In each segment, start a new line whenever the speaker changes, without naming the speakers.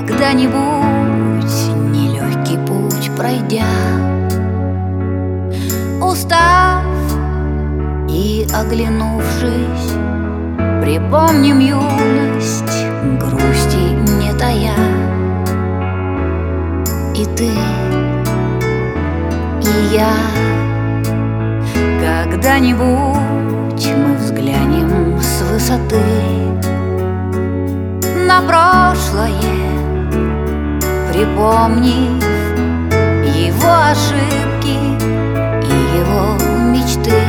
Когда-нибудь нелегкий путь пройдя, устав и оглянувшись, припомним юность, грусти не тая. И ты, и я, когда-нибудь мы взглянем с высоты на прошлое, припомнив его ошибки и его мечты,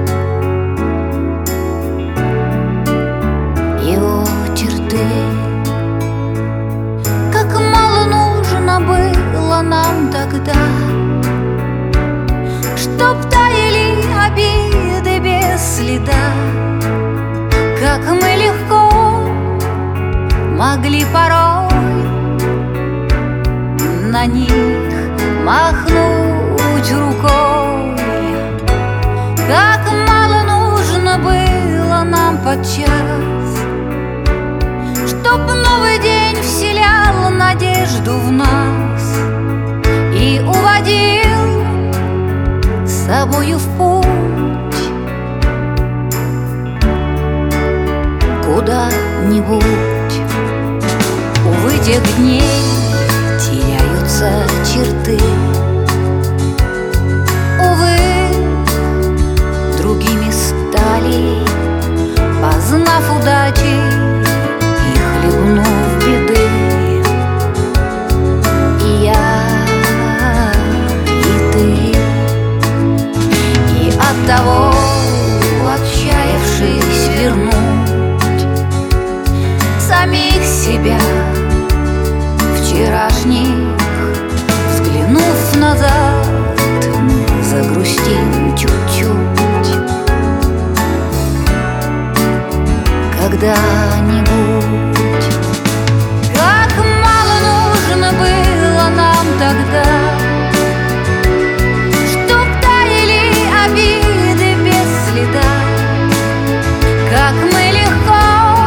его черты. Как мало нужно было нам тогда, чтоб таяли обиды без следа. Как мы легко могли порой на них махнуть рукой. Как мало нужно было нам подчас, чтоб новый день вселял надежду в нас и уводил с собою в путь куда-нибудь. Увы, тех дней теряются черты, увы, другими стали, познав удачи и хлебнув беды. И я, и ты, и оттого, отчаявшись вернуть самих себя вчерашних, взглянув назад, мы загрустим чуть-чуть. Когда-нибудь. Как мало нужно было нам тогда, чтоб таяли обиды без следа. Как мы легко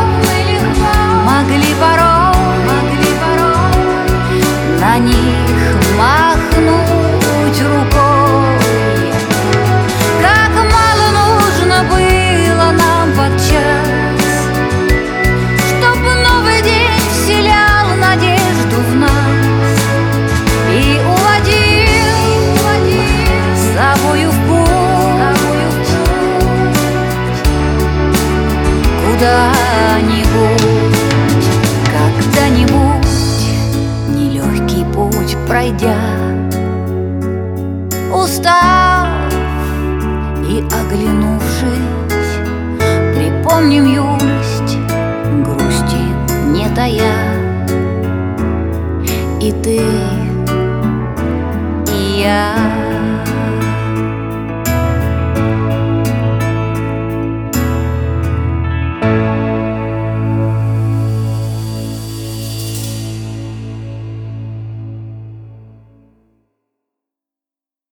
могли порой на них махнуть рукой. Как мало нужно было нам подчас, чтоб новый день вселял надежду в нас и уводил с собою в путь куда-нибудь. Когда-нибудь нелегкий путь пройдя, устав и оглянувшись, припомним юность, грусти не тая.